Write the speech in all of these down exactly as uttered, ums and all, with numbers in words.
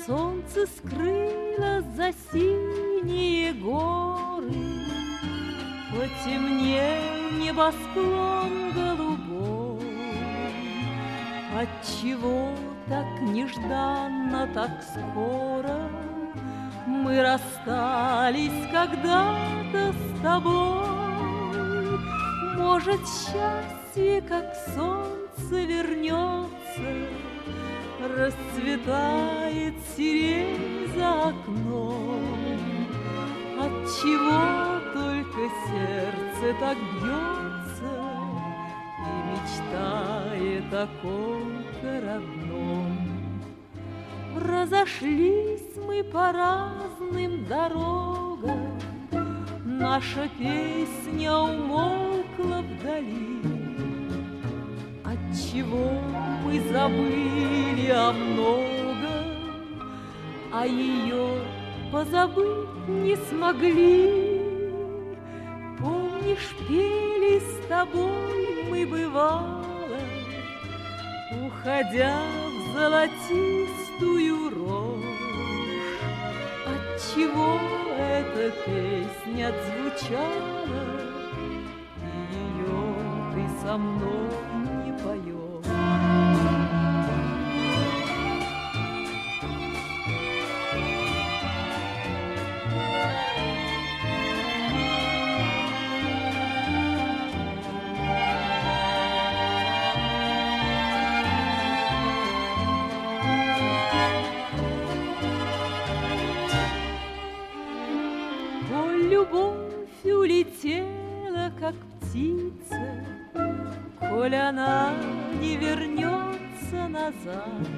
Солнце скрылось за синие горы, потемнел небосклон голубой. Отчего так нежданно, так скоро мы расстались когда-то с тобой? Может, счастье, как солнце, вернется, расцветает сирень за окном. Отчего только сердце так бьется и мечтает о ком-то родном? Разошлись мы по разным дорогам, наша песня умолкла вдали. Отчего мы забыли о многом, а ее позабыть не смогли? Помнишь, пели с тобой мы, бывало, уходя в золотистую рожь? Отчего эта песня отзвучала, и ее ты со мной не поешь? Любовь улетела, как птица, коль она не вернется назад.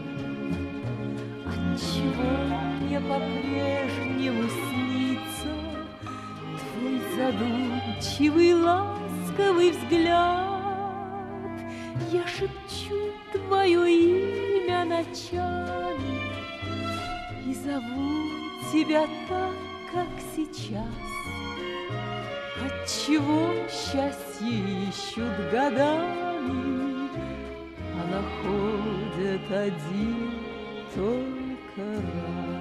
Отчего мне по-прежнему снится твой задумчивый, ласковый взгляд? Я шепчу твое имя ночами и зову тебя так, как сейчас. Отчего счастье ищут годами, а находят один только раз?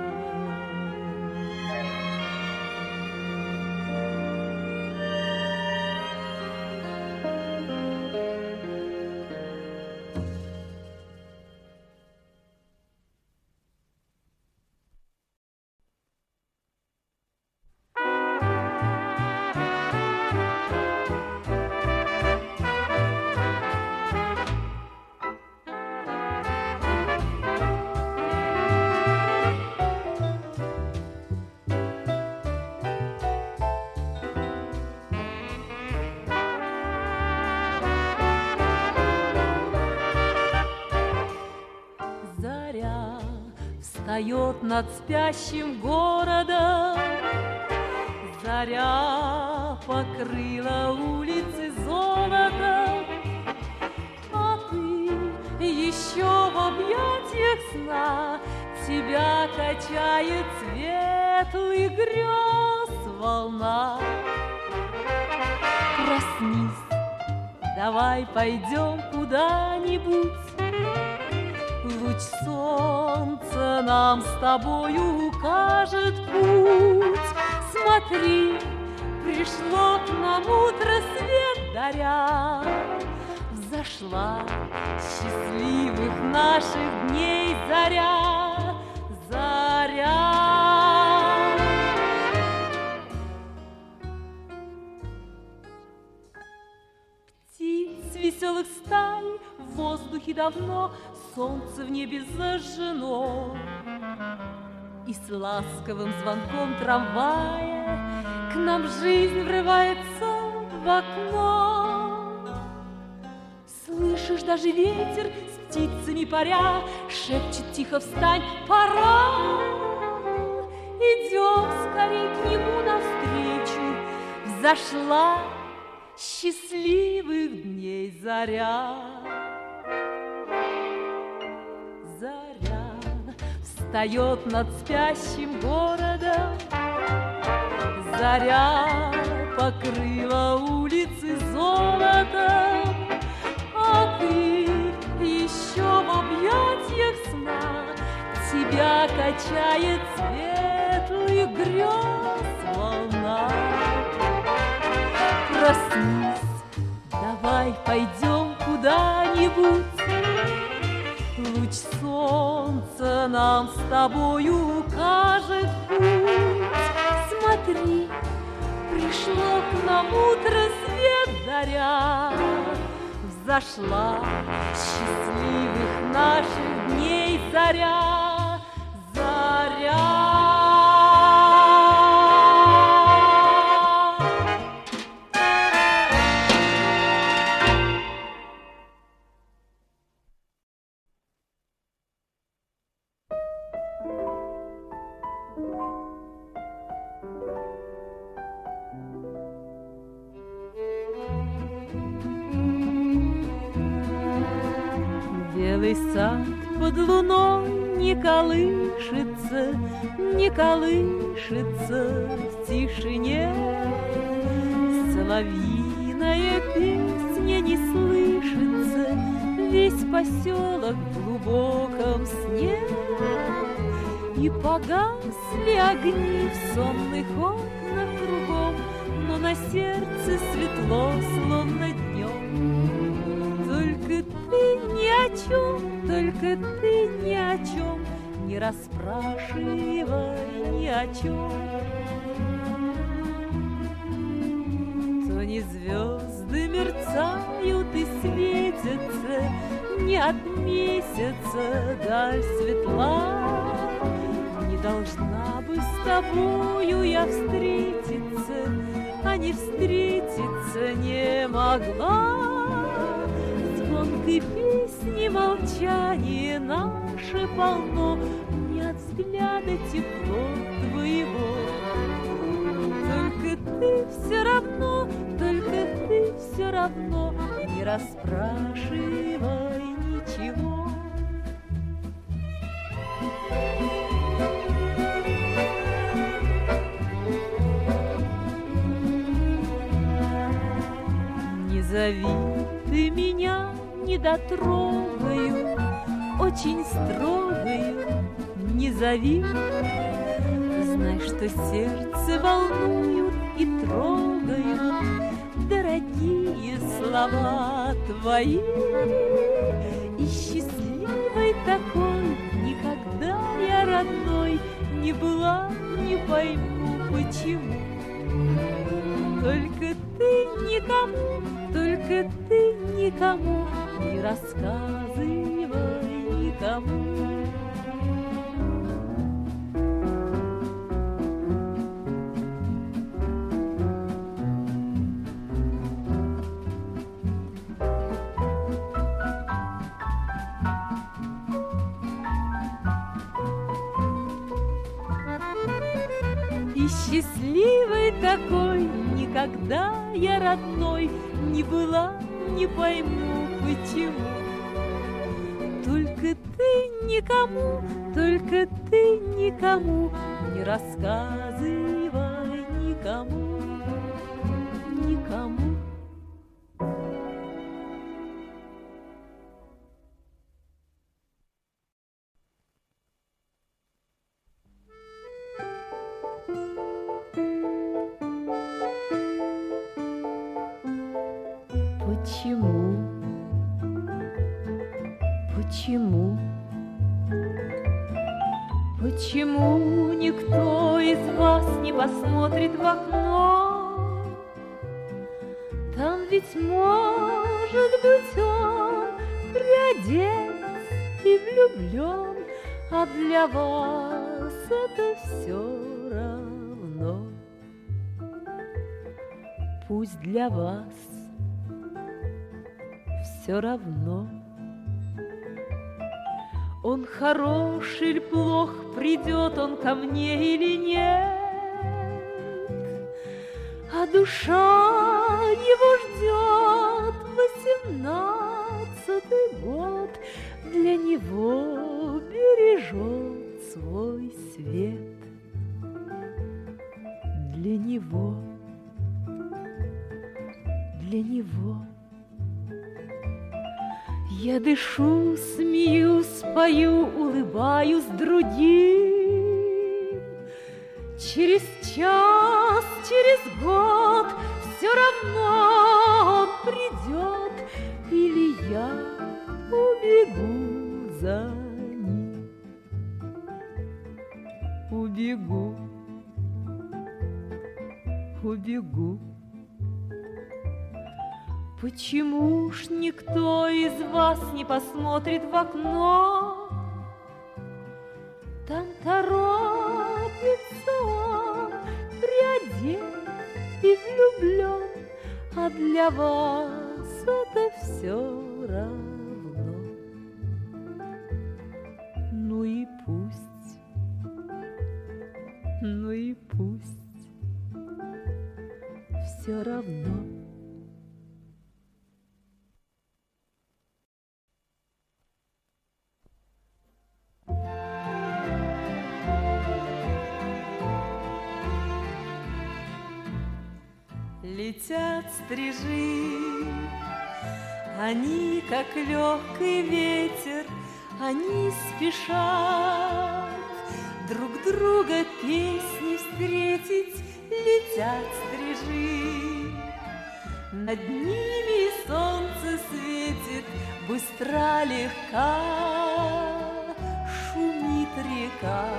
Встает над спящим городом, заря покрыла улицы золотом, а ты еще в объятиях сна, тебя качает светлый грез волна. Проснись, давай пойдем куда-нибудь, луч солнца нам с тобою укажет путь. Смотри, пришло к нам утро, свет даря, взошла счастливых наших дней заря, заря. Птиц веселых стай в воздухе давно, солнце в небе зажжено, и с ласковым звонком трамвая к нам жизнь врывается в окно. Слышишь, даже ветер с птицами паря шепчет тихо: встань, пора. Идем скорей к нему навстречу, взошла счастливых дней заря. Заря встает над спящим городом, заря покрыла улицы золотом, а ты еще в объятиях сна, тебя качает светлых грез волна. Проснись, давай пойдем куда-нибудь, луч солнца нам с тобою укажет путь. Смотри, пришло к нам утро, свет, заря, взошла счастливых наших дней заря, заря. Белый сад под луной не колышется, не колышется в тишине. Соловьиная песня не слышится, весь поселок в глубоком сне. И погасли огни в сонных окнах кругом, но на сердце светло, словно днем. Только ты ни о чем, только ты ни о чем, не расспрашивай ни о чем. То не звезды мерцают и светятся, не от месяца даль светла. Не должна бы с тобою я встретиться, а не встретиться не могла. Звонкой песни молчание наше полно, не от взгляда тепло твоего. Только ты все равно, только ты все равно, не расспрашивай ничего. Не зови ты меня недотрогою, очень строгою, не зови. Знай, что сердце волнуют и трогают дорогие слова твои. И счастливой такой никогда я, родной, не была, не пойму почему. Только ты никому, только ты никому не рассказывай никому. И счастливой такой никогда я, родной, не была, не пойму почему. Только ты никому, только ты никому не рассказывай никому, никому. Почему? Почему? Почему никто из вас не посмотрит в окно? Там ведь, может быть, он приодет и влюблен, а для вас это все равно. Пусть для вас все равно. Он хорош или плох, придет он ко мне или нет, а душа его ждет восемнадцатый год, для него бережет свой свет, для него, для него. Я дышу, смеюсь, пою, улыбаюсь другим. Через час, через год все равно он придет, или я убегу за ним. Убегу, убегу. Почему ж никто из вас не посмотрит в окно? Там торопится он, приодет и влюблен, а для вас это все равно. Ну и пусть, ну и пусть, все равно. Летят стрижи, они, как легкий ветер, они спешат друг друга песни встретить. Летят стрижи, над ними солнце светит, быстро, легка шумит река.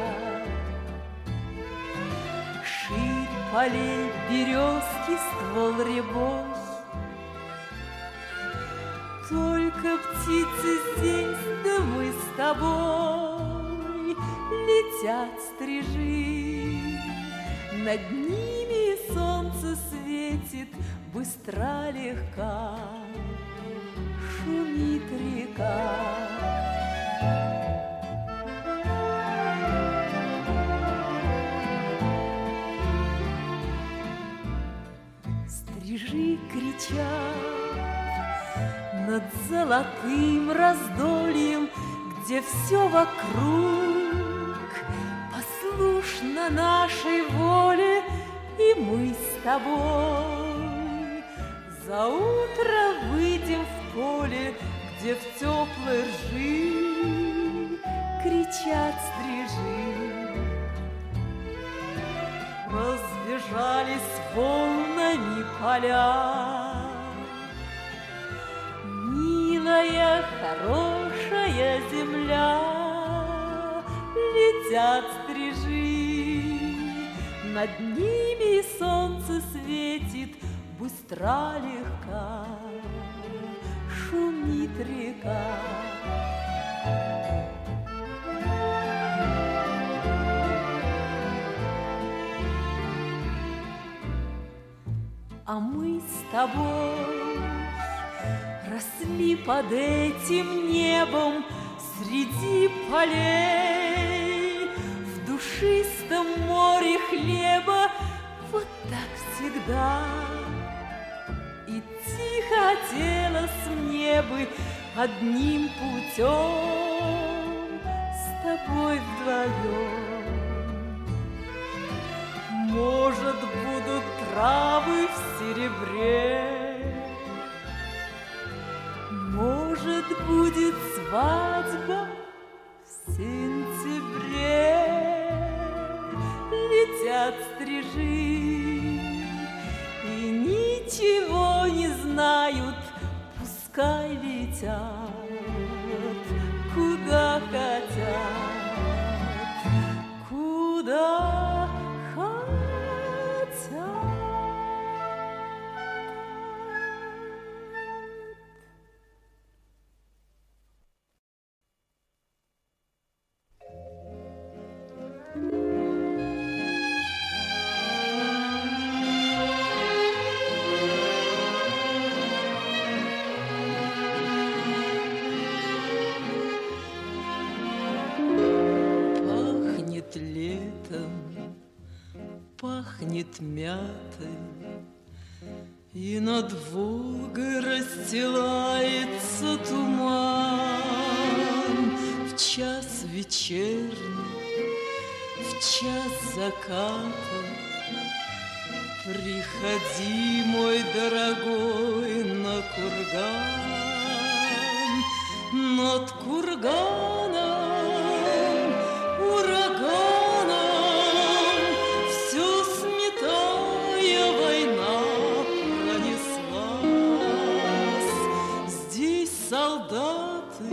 Ширь полей березки, ствол рябой, только птицы здесь, да мы с тобой. Летят стрижи, над ними солнце светит, быстро, легка шумит река. Стрижи кричат над золотым раздольем, где все вокруг послушно нашей воле, и мы с тобой за утро выйдем в поле, где в теплой ржи кричат стрижи. Разбежались волнами поля, милая, хорошая земля. Летят стрижи, над ними солнце светит, быстро, легка шумит река. А мы с тобой росли под этим небом среди полей, в душистом море хлеба, вот так всегда. Идти хотелось мне бы одним путем с тобой вдвоем. Может, будут травы в серебре, может, будет свадьба в сентябре. Летят стрижи и ничего не знают, пускай летят, куда хотят, куда пахнет мятой, и над Волгой расстилается туман. В час вечерний, в час заката приходи, мой дорогой, на курган. над курганом, ураганом, всю сметая война пронеслась. Здесь солдаты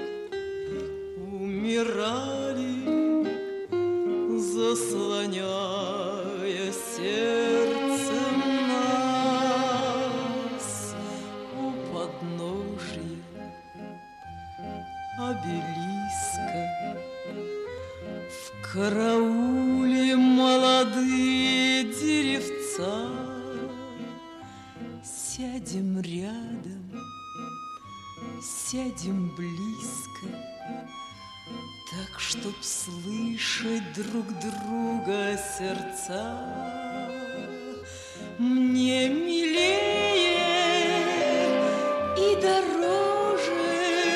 умирали, заслоняя сердцем нас. У подножья обелиска в карауле молодые деревца. Сядем рядом, сядем близко, так, чтоб слышать друг друга сердца. Мне милее и дороже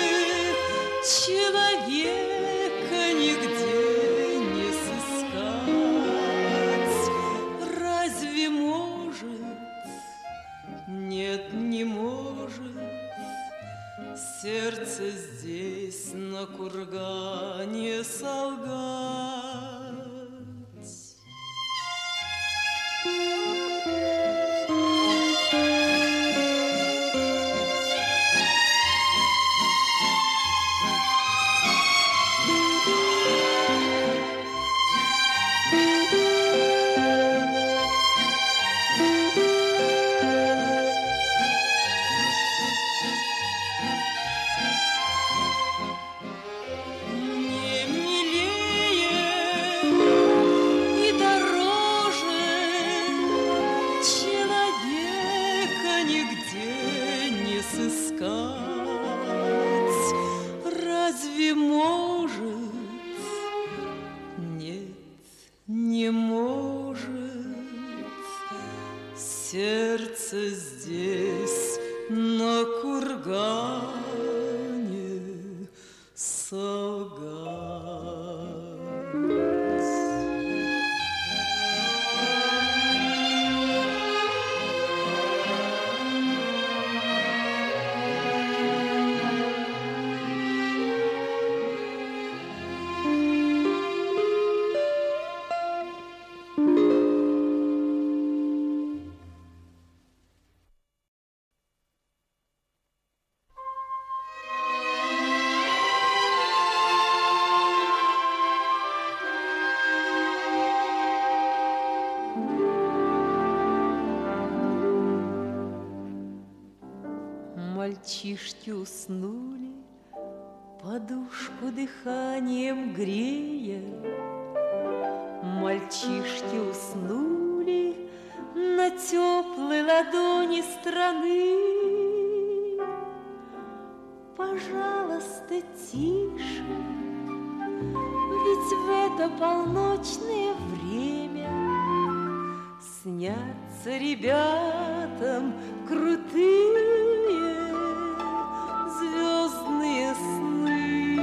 человека нигде не сыскать. Разве может? Нет, не может сердце здесь на кургане солгать. Разве может? Нет, не может сердце здесь на кургане солгать. Мальчишки уснули, подушку дыханием грея. Мальчишки уснули на теплой ладони страны. Пожалуйста, тише, ведь в это полночное время снятся ребятам крутые звездные сны.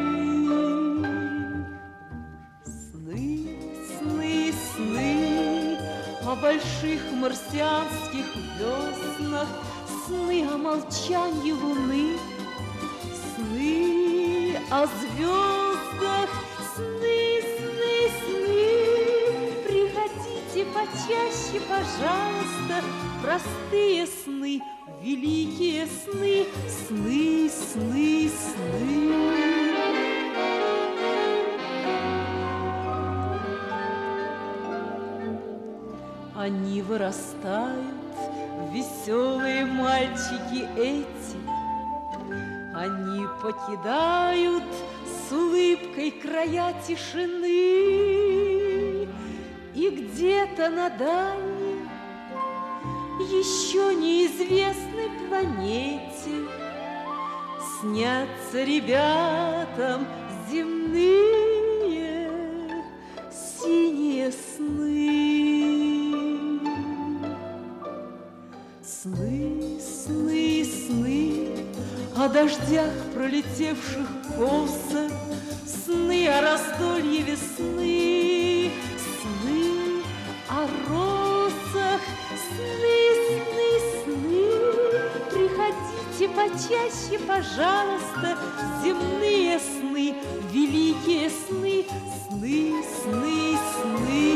Сны, сны, сны о больших марсианских веснах, сны о молчании луны, сны о звездах, сны, сны, сны. Приходите почаще, пожалуйста, простые сны, великие сны, сны, сны, сны. Они вырастают, веселые мальчики эти. Они покидают с улыбкой края тишины. И где-то на дальней, еще неизвестной планете снятся ребятам земные синие сны. Сны, сны, сны о дождях, пролетевших косо, сны о раздолье весны, сны о росах, сны, сны, сны. Приходите почаще, пожалуйста, земные сны, великие сны, сны, сны, сны.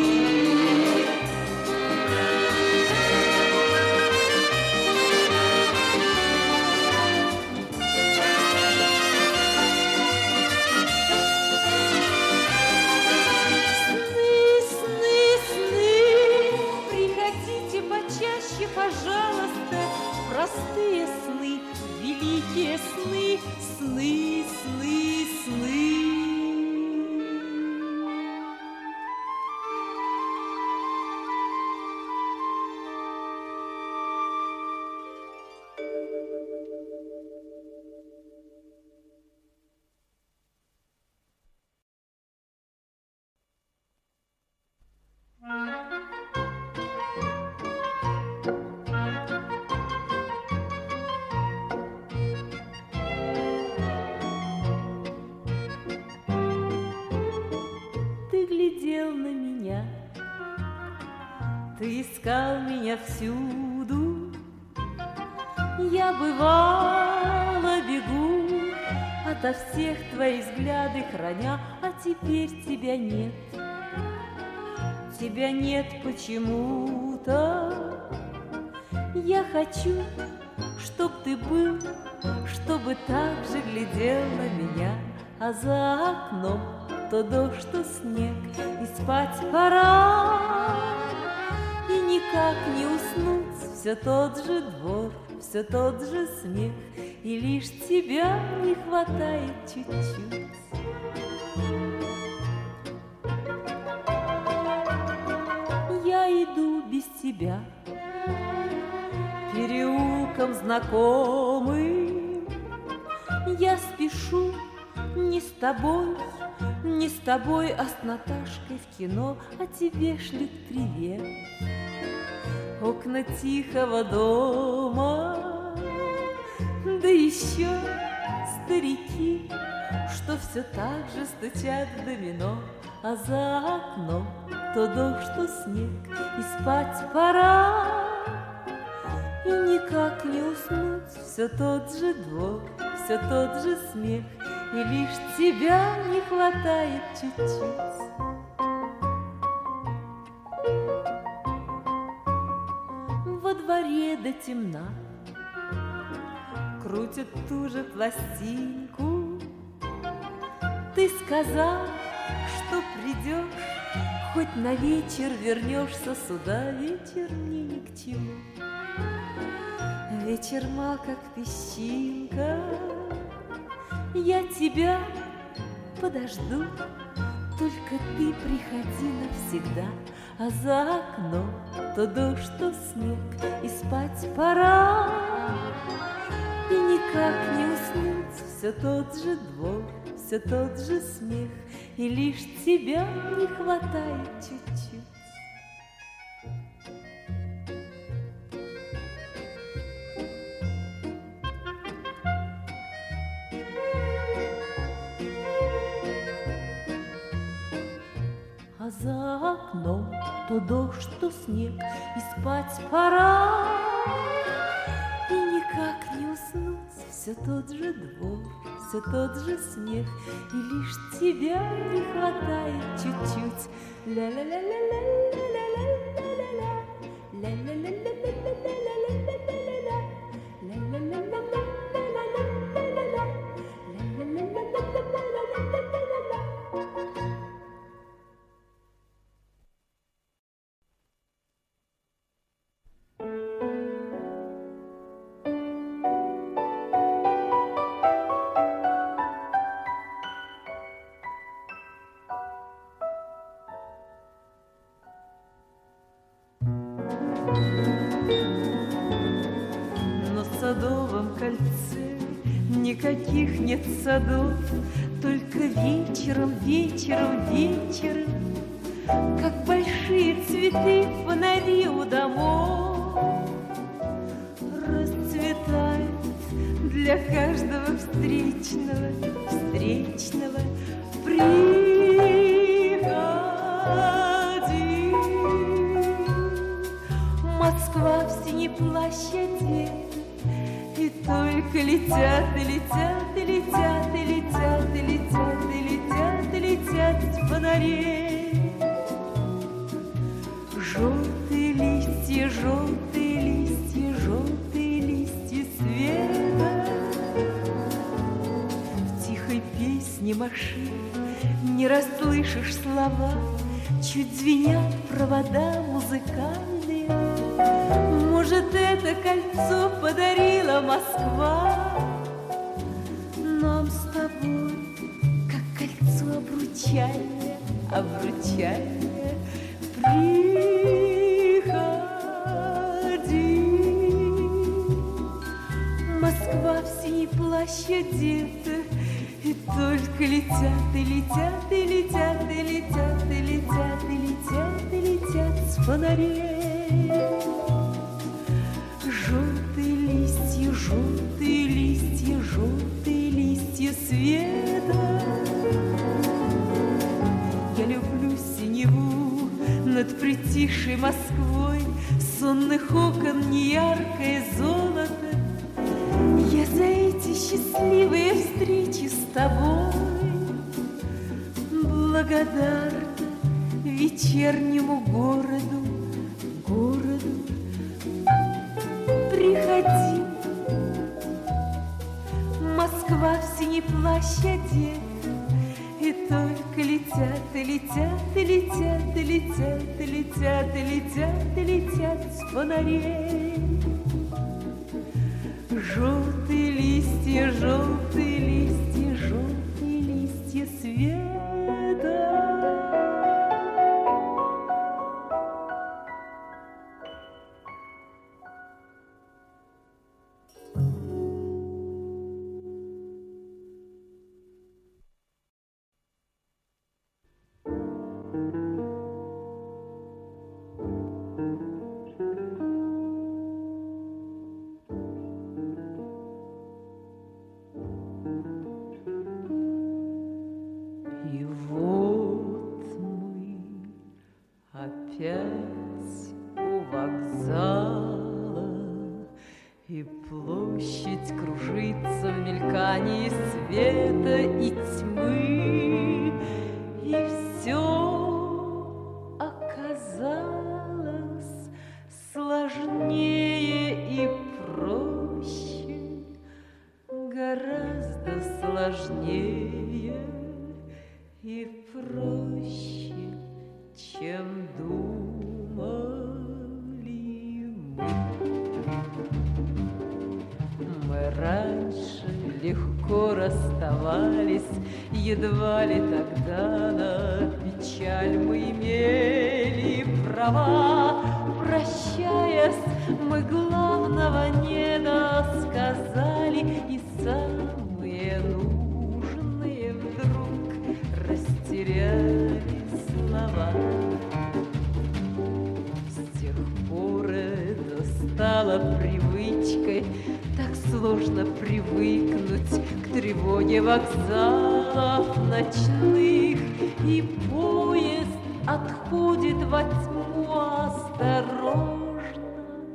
Пожалуйста, простые сны, великие сны, сны, сны, сны. Глядел на меня, ты искал меня всюду. Я бывало бегу ото всех твои взгляды храня, а теперь тебя нет, тебя нет почему-то. Я хочу, чтоб ты был, чтобы так же глядел на меня, а за окном то дождь, то снег, и спать пора, и никак не уснуть. Все тот же двор, все тот же смех, и лишь тебя не хватает чуть-чуть. Я иду без тебя переулком знакомым, я спешу не с тобой, не с тобой, а с Наташкой в кино, а тебе шлют привет. Окна тихого дома, да еще старики, что все так же стучат в домино, а за окном то дождь, то снег, и спать пора, и никак не уснуть. Все тот же двор, все тот же смех, и лишь тебя не хватает чуть-чуть. Во дворе до темна крутят ту же пластинку. Ты сказал, что придешь, хоть на вечер вернешься сюда. Вечер мне ни к чему, вечер мал, как песчинка. Я тебя подожду, только ты приходи навсегда, а за окном то дождь, то снег, и спать пора, и никак не уснуть. Все тот же двор, все тот же смех, и лишь тебя не хватает чуть-чуть. А за окном то дождь, то снег, и спать пора, и никак не уснуть. Все тот же двор, все тот же смех, и лишь тебя не хватает чуть-чуть. Никаких нет садов, только вечером, вечером, вечером, как большие цветы фонари у домов, расцветают для каждого встречного, встречного. Приходи, Москва в синий плащ одета, и только летят и летят, и летят, и летят, и летят, и летят, и летят фонари. Желтые листья, желтые листья, желтые листья света. В тихой песне машин не расслышишь слова, чуть звенят провода музыкальные. Может, это кольцо подарила Москва нам с тобой, как кольцо обручальное, обручальное. Приходи, Москва в синий плащ одета, и только летят, и летят, и летят, и летят, и летят, и летят, и летят с фонарей. Желтые листья, желтые листья, желтые листья света. Я люблю синеву над притихшей Москвой, сонных окон неяркое золото. Я за эти счастливые встречи с тобой благодарна вечернему городу, городу. Приходи, Москва в синий плащ одета, и только летят, и летят, и летят, и летят, и летят, и летят, и летят с фонарей. Желтые листья, желтые листья, желтые листья света. Опять у вокзала, и площадь кружится в мелькании света и тьмы, и все оказалось сложнее и проще, гораздо сложнее и проще, чем думали мы. Мы раньше легко расставались, едва ли тогда на печаль мы имели права. Прощаясь, мы главного не досказали, и самые нужные вдруг растеряли слова. С тех пор это стало привычкой, так сложно привыкнуть к тревоге вокзалов ночных, и поезд отходит во тьму осторожно,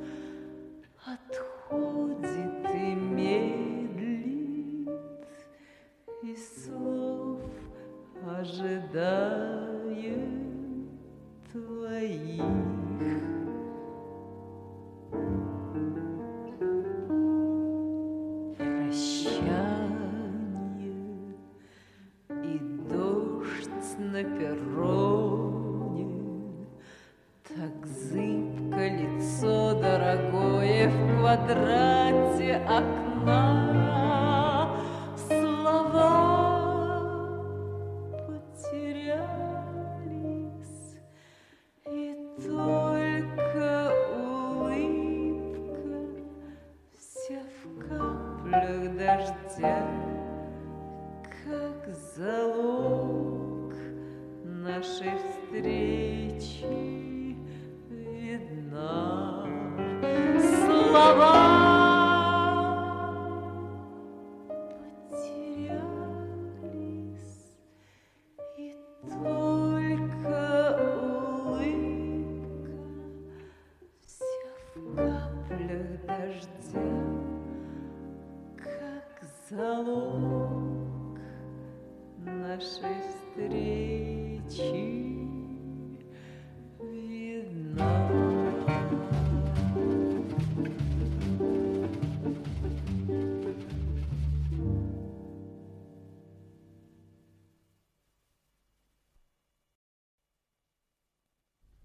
отходит и медлит, и слов ожидает твоих. Прощание и дождь на перроне, так зыбко лицо дорогое в квадрате окна. Слова потерялись, и только улыбка вся в каплях дождя, как залог нашей встречи видна. Слова потерялись, и только улыбка вся в каплях дождя,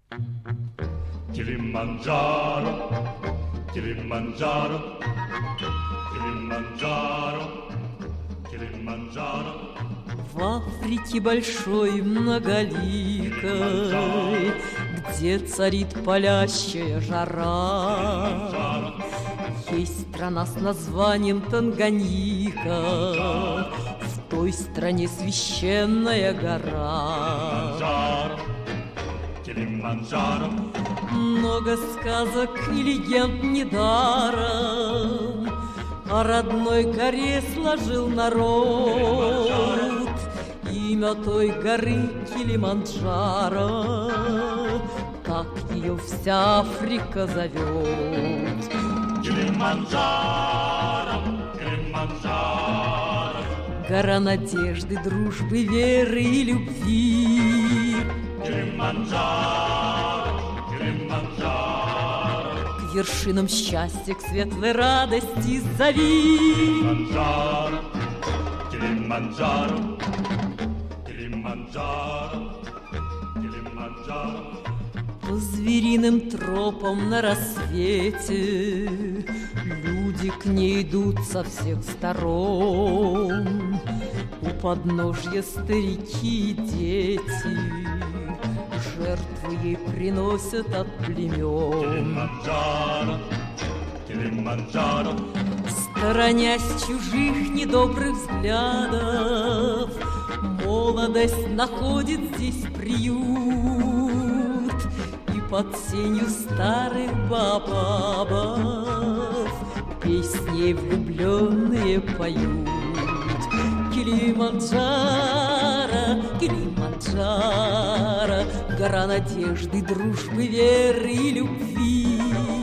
Kilimanjaro, Kilimanjaro, Kilimanjaro, Kilimanjaro. В Африке большой многоликой, где царит палящая жара, есть страна с названием Танганьика, в той стране священная гора. Много сказок и легенд недаром о родной горе сложил народ. Имя той горы Килиманджаро, так ее вся Африка зовет. Килиманджаро, Килиманджаро. Гора надежды, дружбы, веры и любви. Килиманджаро, Килиманджаро. К вершинам счастья, к светлой радости зови. Килиманджаро, Килиманджаро, Килиманджаро, Килиманджаро. По звериным тропам на рассвете люди к ней идут со всех сторон. У подножья старики и дети жертву ей приносят от племен. Килиманджаро, Килиманджаро. Сторонясь чужих недобрых взглядов, молодость находит здесь приют. И под сенью старых бабабов песни влюбленные поют. Килиманджаро, Килиманджаро, гора надежды, дружбы, веры и любви.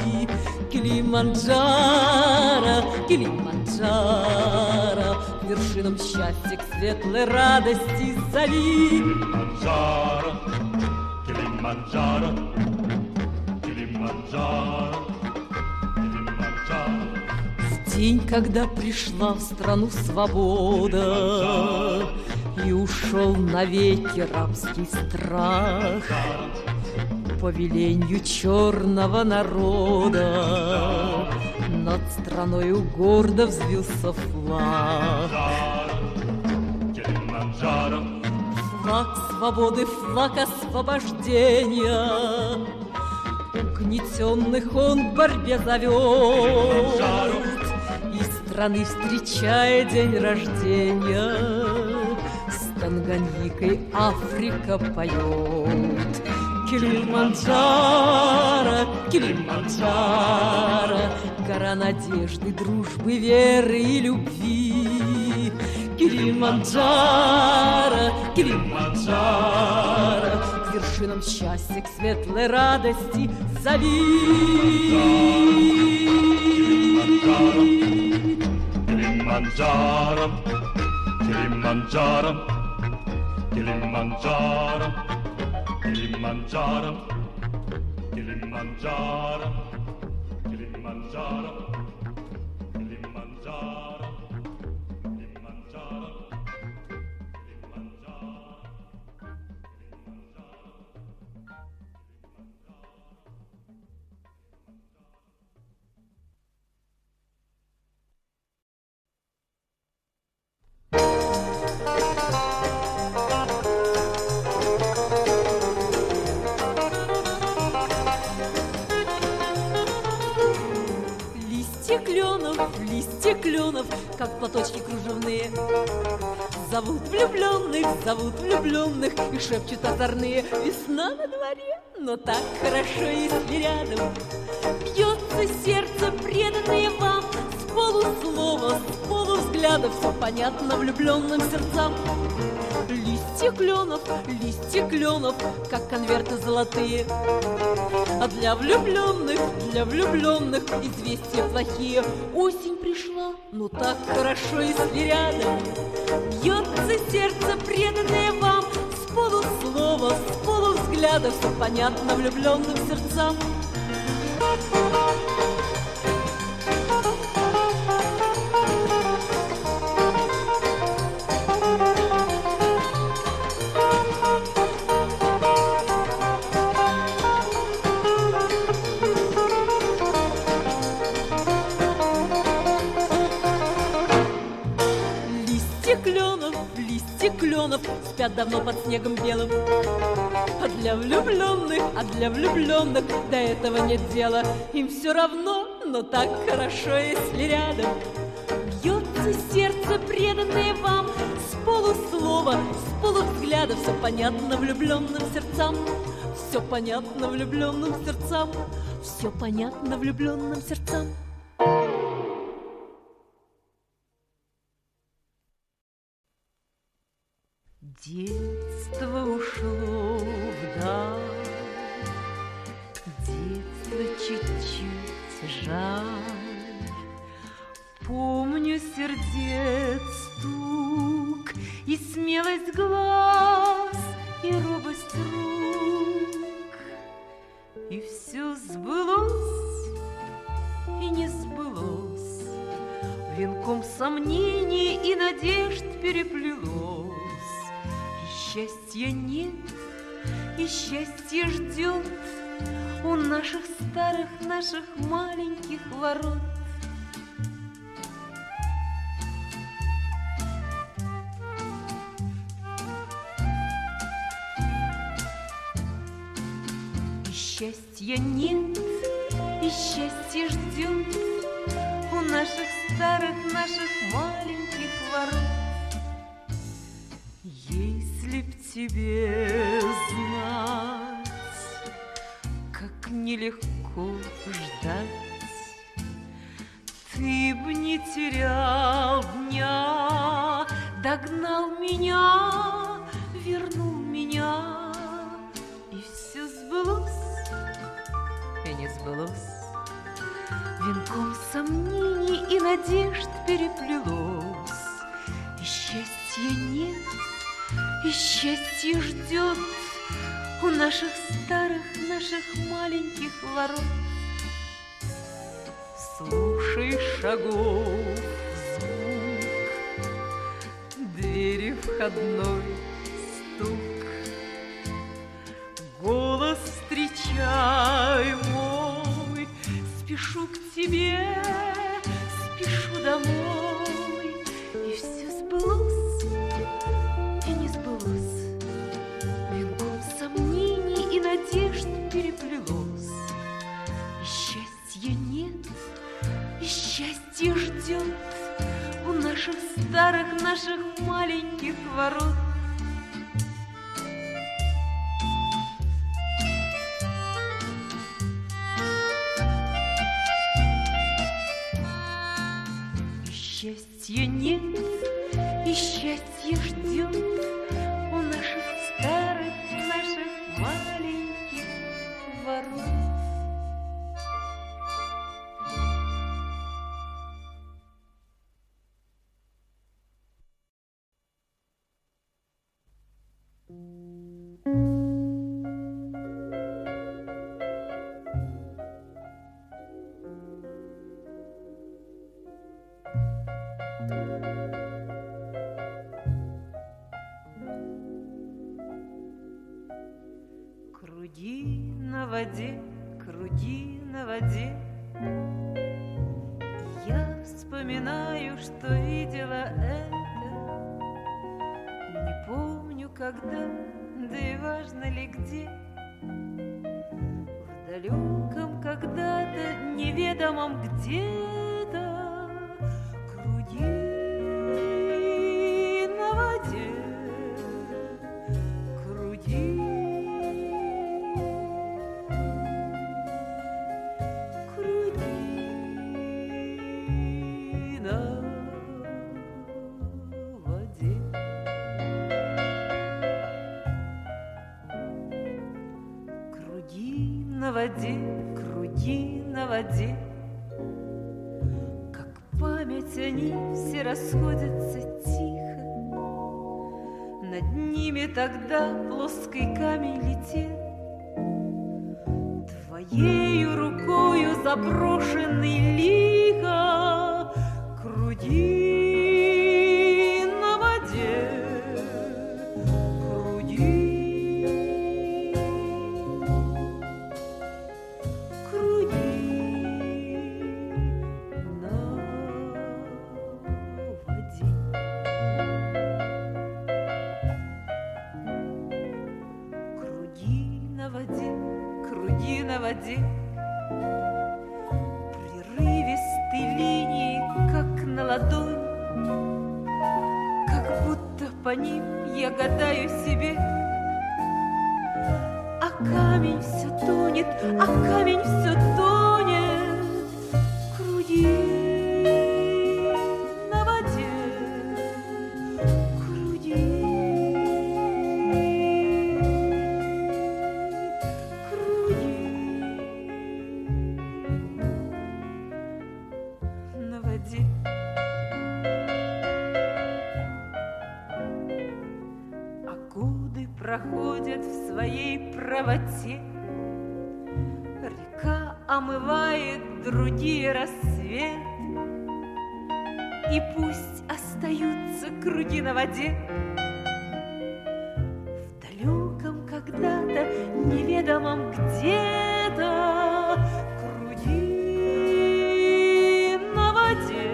Килиманджаро, Килиманджаро, к вершинам счастья, к светлой радости зови. Килиманджаро, Килиманджаро, Килиманджаро, Килиманджаро. В день, когда пришла в страну свобода и ушел навеки рабский страх, по веленью черного народа над страною гордо взвился флаг. Флаг свободы, флаг освобождения, угнетенных он к борьбе зовет. Из страны, встречая день рождения, с Танганьикой Африка поет. Килиманджаро, Килиманджаро, гора надежды, дружбы, веры и любви. Килиманджаро, Килиманджаро, к вершинам счастья, к светлой радости зови. Килиманджаро, Килиманджаро, Килиманджаро, Kilimanjaro, Kilimanjaro, Kilimanjaro, Kilimanjaro, Kilimanjaro, Листья кленов, как платочки кружевные, зовут влюбленных, зовут влюбленных, и шепчут озорные: весна на дворе, но так хорошо, если рядом бьется сердце, преданное вам. С полуслова, с полувзгляда все понятно влюбленным сердцам. Листья кленов, листья кленов, как конверты золотые, а для влюбленных, для влюбленных известия плохие. Осень пришла, но так хорошо, если рядом бьется сердце, преданное вам. С полуслова, с полувзгляда все понятно влюбленным сердцам. спят давно под снегом белым. А для влюбленных, а для влюбленных до этого нет дела. Им все равно, но так хорошо, если рядом бьется сердце, преданное вам. С полуслова, с полувзгляда все понятно влюбленным сердцам. Все понятно влюбленным сердцам. Все понятно влюбленным сердцам. Детство ушло вдаль, детство чуть-чуть жаль. Помню сердец стук и смелость глаз, и робость рук. И все сбылось и не сбылось, венком сомнений и надежд переплелось. Счастья нет, и счастье ждет у наших старых, наших маленьких ворот. И счастья нет, и счастье ждет у наших старых, наших маленьких ворот. Если б тебе знать, как нелегко ждать, ты б не терял дня, догнал меня, вернул меня, и все сбылось и не сбылось, венком сомнений и надежд переплелось. И счастья нет, и счастье ждет у наших старых, наших маленьких ворот. Слушай шагов звук, двери входной стук, голос встречай мой. Спешу к тебе, спешу домой, и все сбылось и не сбылось, венком сомнений и надежд переплелось. И счастья нет, и счастье ждет у наших старых, наших маленьких ворот. И счастья нет, и счастье ждет у наших старых, наших маленьких ворот. Круги на воде, круги на воде, я вспоминаю, что видела это. Не помню, когда, да и важно ли где. В далеком когда-то, неведомом где-то, круги на воде, круги. На воде, круги на воде, как память они все расходятся тихо. Над ними тогда плоский камень летел, твоею рукою заброшенный лихо. Круги на воде, круги. на воде, круги на воде, прерывистой линии, как на ладонь, как будто по ним я гадаю себе. А камень все тонет, а камень все тонет, круги. Проходят в своей правоте, река омывает другие рассвет, и пусть остаются круги на воде. В далеком когда-то, неведомом где-то, круги на воде.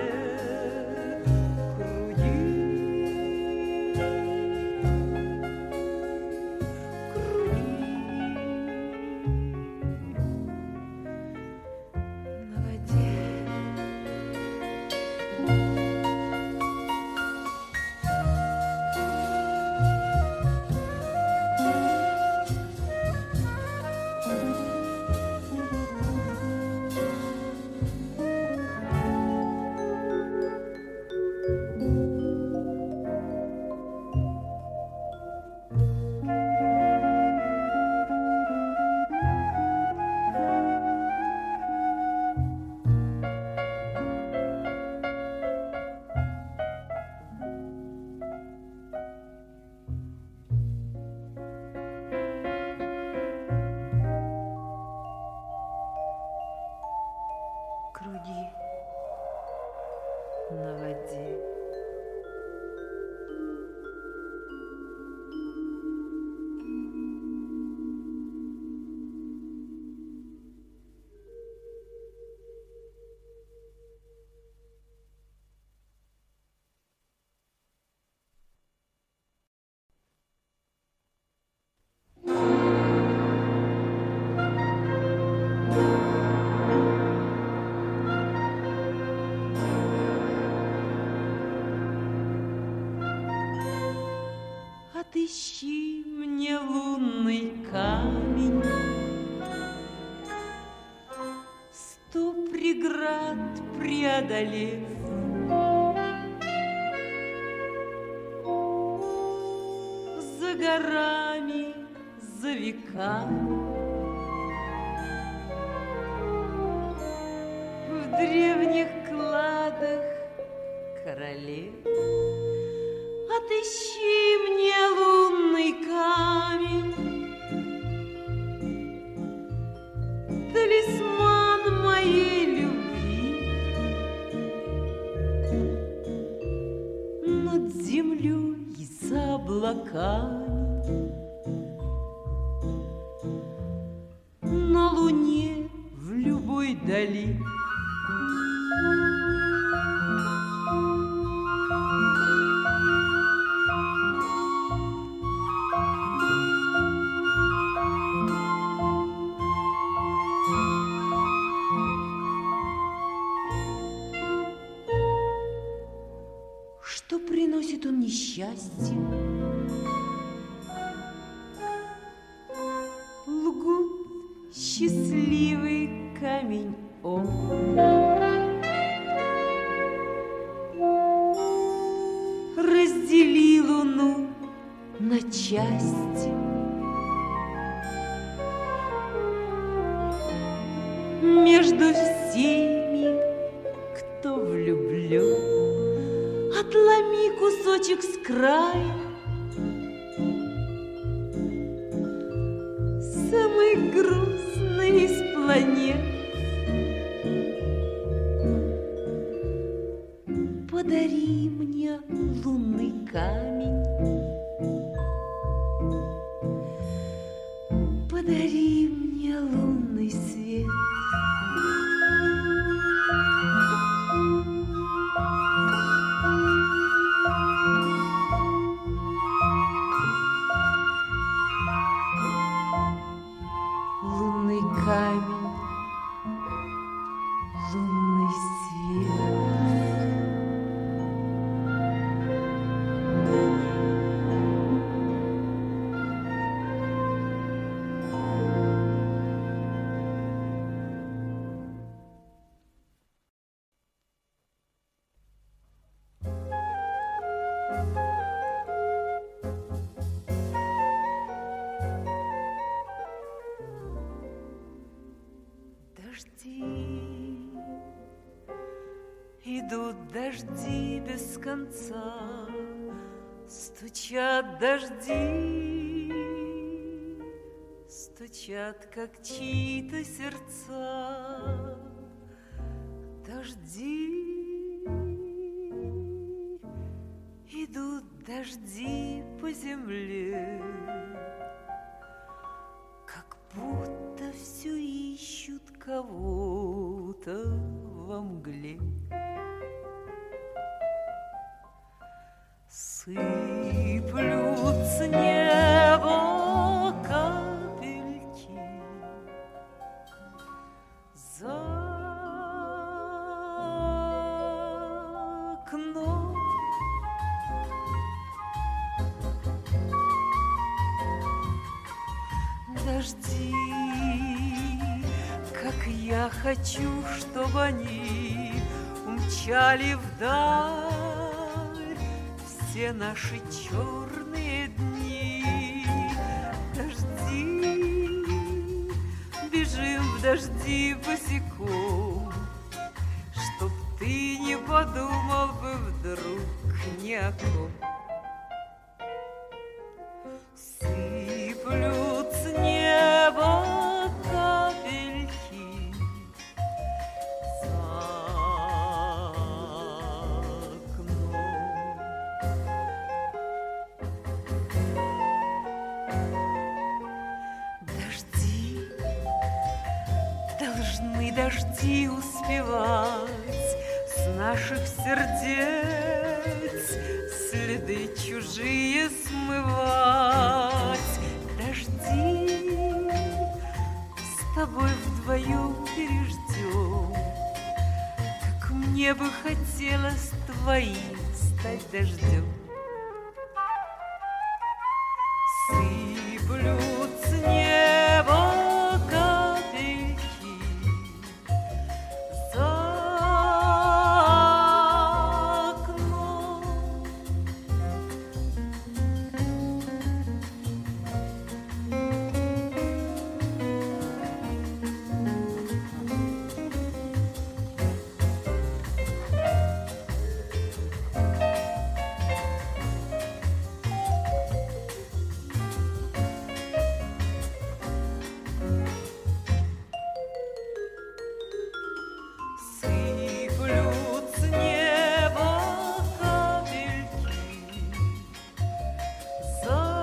Круги на воде. Отыщи мне лунный камень, сто преград преодолев, за горами, за веками, в древних кладах королев. Отыщи мне лунный камень, талисман моей любви. Над землей и за облаками, на луне в любой дали. Что приносит он несчастье? Лгут счастливый камень он. Раздели луну на части, между всеми, кто влюблен. Отломи кусочек с края, самый грустный из планет. Подари мне лунный камень, подари мне лунный свет. камень, лунный свет. Дожди, идут дожди без конца, стучат дожди, стучат, как чьи-то сердца. Дожди, идут дожди по земле, как будто все ищут кого-то во мгле. Сыплют с неба капельки за окном. Дожди, как я хочу, чтобы они умчали вдаль все наши черные дни. Дожди, бежим в дожди босиком, чтоб ты не подумал бы вдруг ни о ком. Сыплют с неба капельки за окном. Дожди, должны дожди успевать с наших сердец следы чужие смывать. Дожди, с тобой вдвоем переждем, как мне бы хотелось твоим стать дождем. Сыплют с неба капельки за окном. Сыплют с неба капельки за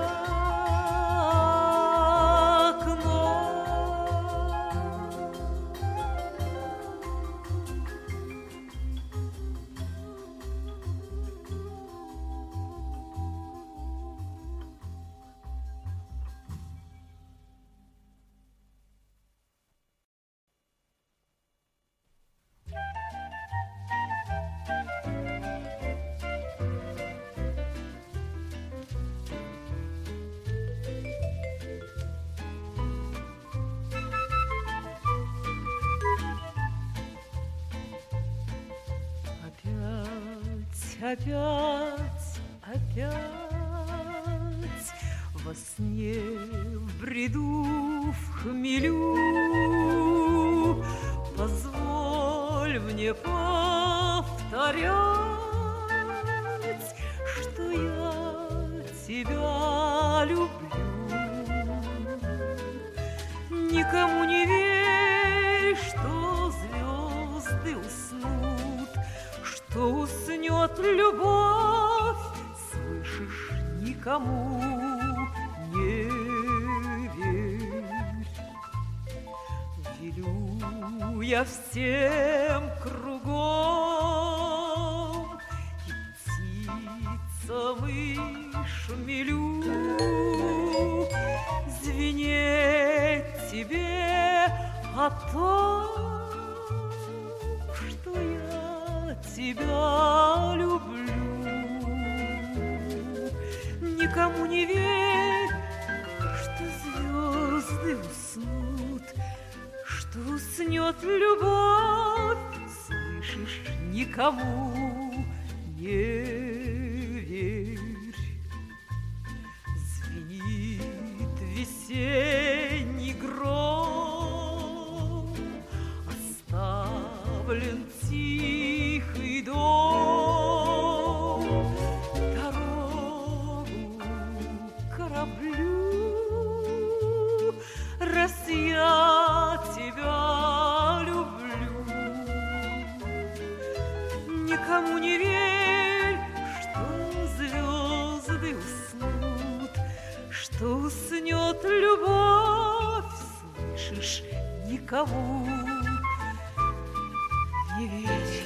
окном. Опять, опять, опять во сне, в бреду, в хмелю позволь мне повторять, что я тебя люблю. Никому не верь, что звезды уснут, что уснет любовь, слышишь, никому не верь. Велю я всем кругом и птицам, и шмелю звенеть тебе о том, что я тебя люблю. Никому не верь, что звезды уснут, что уснет любовь, слышишь, никому не верь. Звенит весенний гром, оставлен тихий дом, дорогу кораблю, раз я тебя люблю. Никому не верь, что звезды уснут, что уснет любовь, слышишь, никому не верь.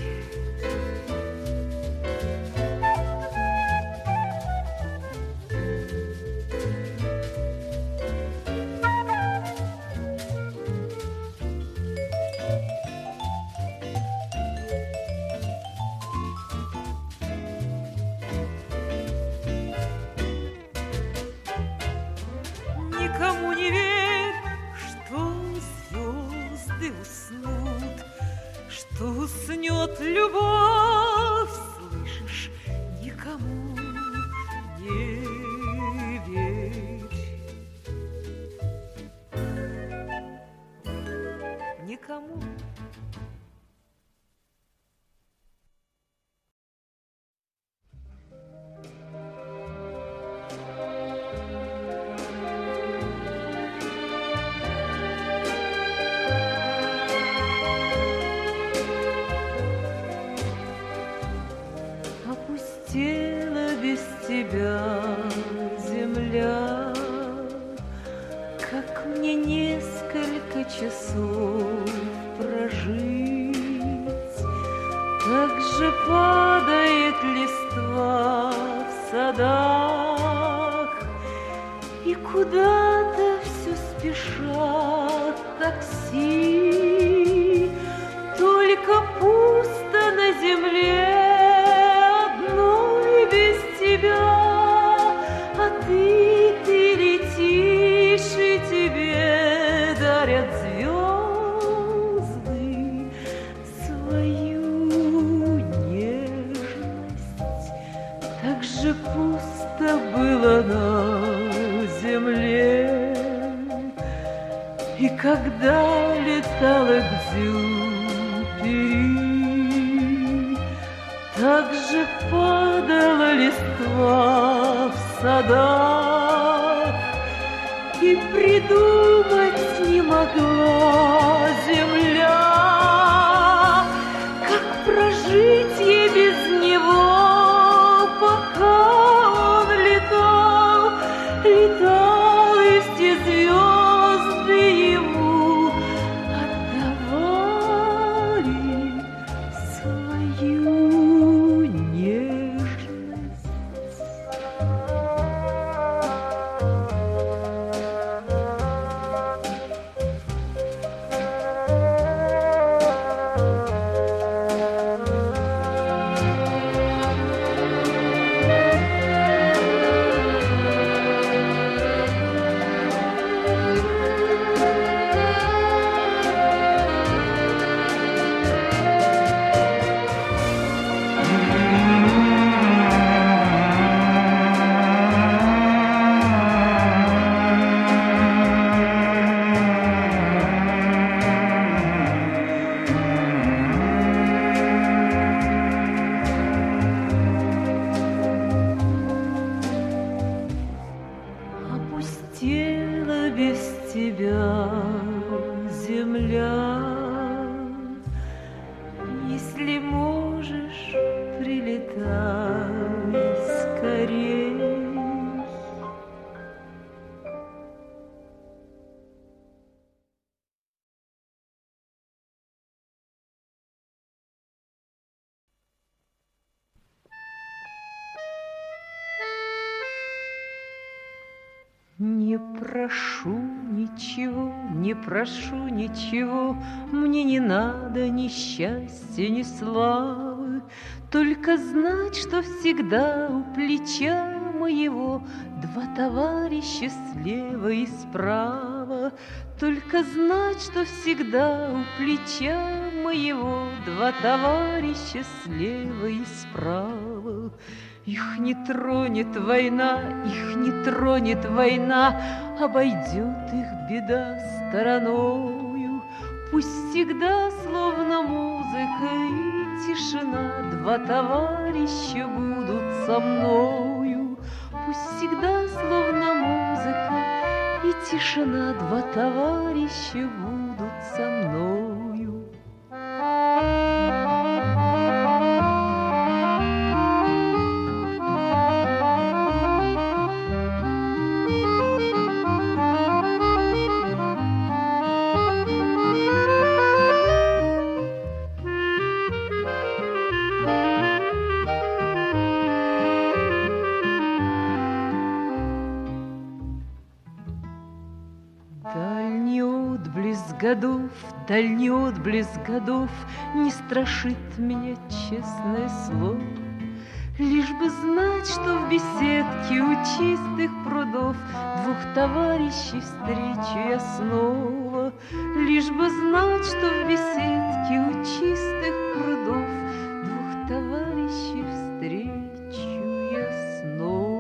Никому не верь, что звезды уснут, что уснет любовь, слышишь, никому не верь. Никому. Опустела без тебя земля, как мне несколько часов прожить. Так же падает листва в садах, и куда-то все спешат такси, только пусто на земле без тебя, а ты, ты летишь, и тебе дарят звезды свою нежность. Так же пусто было на земле, и когда летала к Дзюпери, так же падала листва в садах, и придумать не могла земля, как прожить ей без него, пока он летал, летал, и все звезды ему отдавали свою нежность. Опустела без тебя земля. Если можешь, прилетай скорей. Не не прошу ничего, не прошу ничего, мне не надо ни счастья, ни славы, только знать, что всегда у плеча моего два товарища слева и справа, только знать, что всегда у плеча моего два товарища слева и справа. Их не тронет война, их не тронет война, обойдет их беда стороною. Пусть всегда, словно музыка и тишина, два товарища будут со мною. Пусть всегда, словно музыка и тишина, два товарища будут со мною. Годов, дальний отблеск годов не страшит меня, честное слово. Лишь бы знать, что в беседке у чистых прудов двух товарищей встречу я снова. Лишь бы знать, что в беседке у чистых прудов двух товарищей встречу я снова.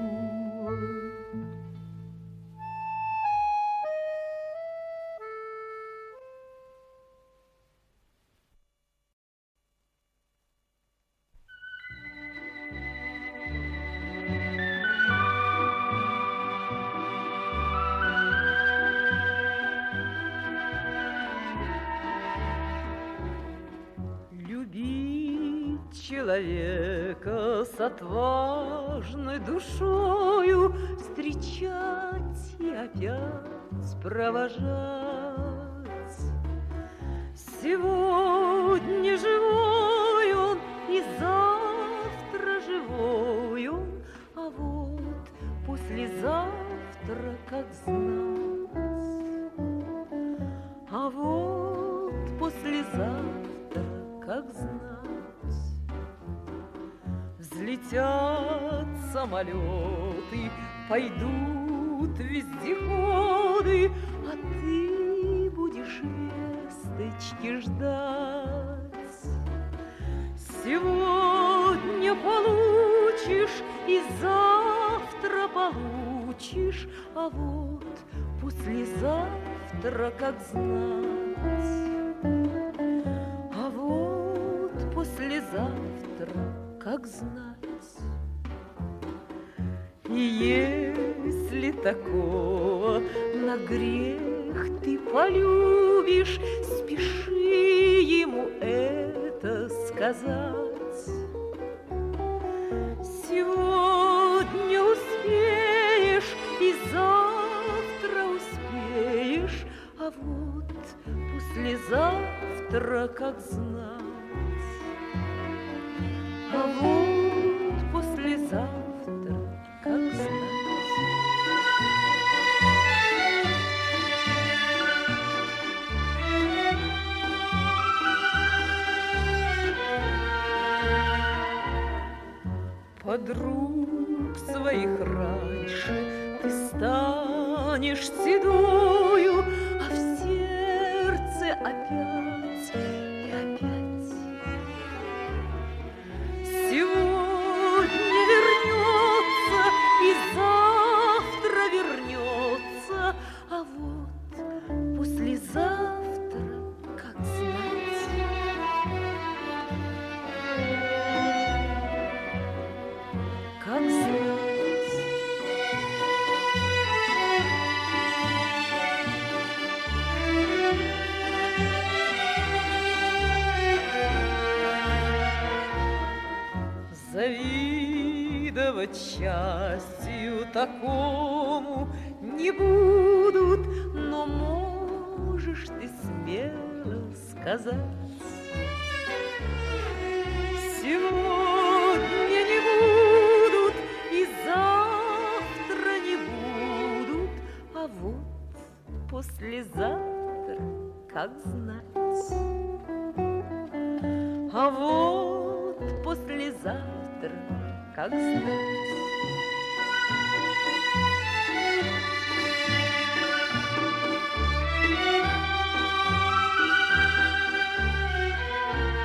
Человека с отважной душою встречать и опять провожать. Сегодня живой он и завтра живой он, а вот послезавтра как знать, а вот послезавтра как знать. Взлетят самолеты, пойдут вездеходы, а ты будешь весточки ждать. Сегодня получишь и завтра получишь, а вот послезавтра как знать, а вот послезавтра как знать. И если такого на грех ты полюбишь, спеши ему это сказать. Сегодня успеешь и завтра успеешь, а вот послезавтра как знать, а вот послезавтра как знать. Подруг своих раньше ты станешь седою, а в сердце опять и опять. Сегодня вернется и завтра вернется, а вот послезавтра как знать, как знать. Завидовать счастью такому не будут, но можешь ты смело сказать. Сегодня не будут и завтра не будут, послезавтра, как знать. А вот послезавтра, как знать.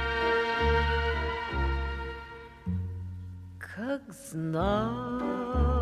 Как знать.